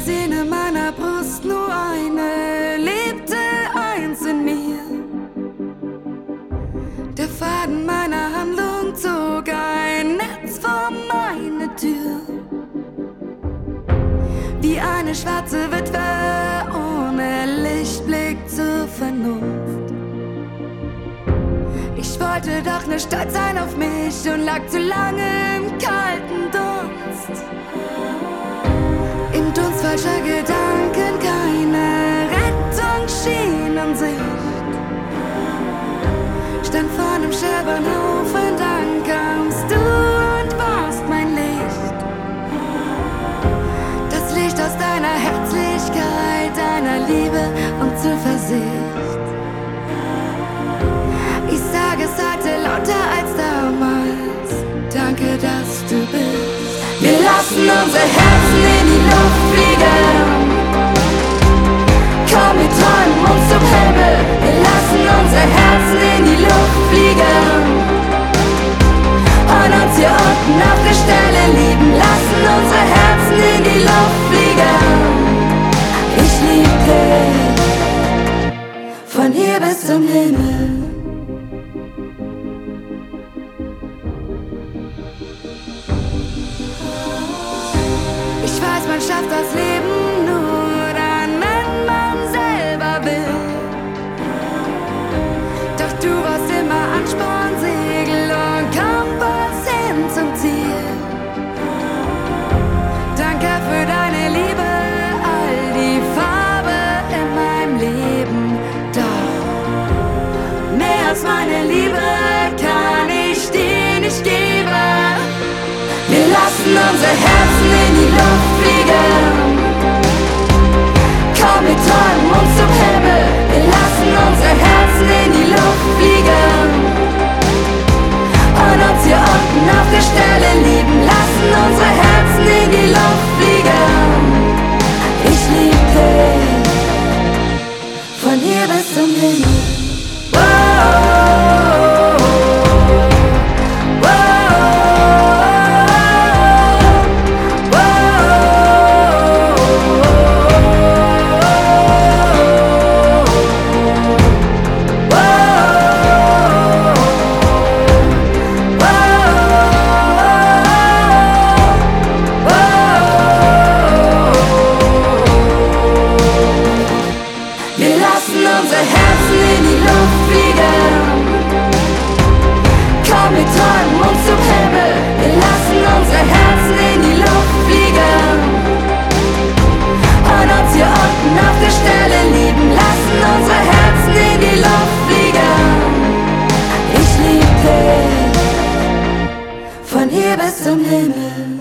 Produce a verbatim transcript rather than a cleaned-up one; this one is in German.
Sehne meiner Brust nur eine, lebte eins in mir. Der Faden meiner Handlung zog ein Netz vor meine Tür. Wie eine schwarze Witwe ohne Lichtblick zur Vernunft. Ich wollte doch nur stolz sein auf mich und lag zu lange im kalten Dunst. Im Dunst falscher Gedanken, keine Rettung schien in Sicht. Stand vor einem Scherbenhaufen, dann kamst du und warst mein Licht. Das Licht aus deiner Herzlichkeit, deiner Liebe und Zuversicht. Ich sage es heute lauter als damals, danke, dass du bist. Wir lassen unsere Herzen in die Luft fliegen. Komm, wir träumen uns zum Himmel. Wir lassen unsere Herzen in die Luft fliegen und uns hier unten auf der Stelle lieben. Lassen unsere Herzen in die Luft fliegen. Ich lieb dich von hier bis zum Himmel. Ich weiß, man schafft das Leben nur dann, wenn man selber will. Doch du warst immer Ansporn, Segel und Kompass hin zum Ziel. Danke für deine Liebe, all die Farbe in meinem Leben. Doch mehr als meine Liebe kann ich dir nicht geben. Wir lassen unsere Herzen in die Luft fliegen. Komm, wir träumen uns zum Himmel. Wir lassen unsere Herzen in die Luft fliegen und uns hier unten auf der Stelle lieben. Lassen unsere Herzen in die Luft fliegen. Ich lieb dich von hier bis zum Himmel. Wow. Unsere Herzen in die Luft fliegen. Komm, wir träumen uns zum Himmel. Wir lassen unsere Herzen in die Luft fliegen und uns hier unten auf der Stelle lieben. Lassen unsere Herzen in die Luft fliegen. Ich lieb dich von hier bis zum Himmel.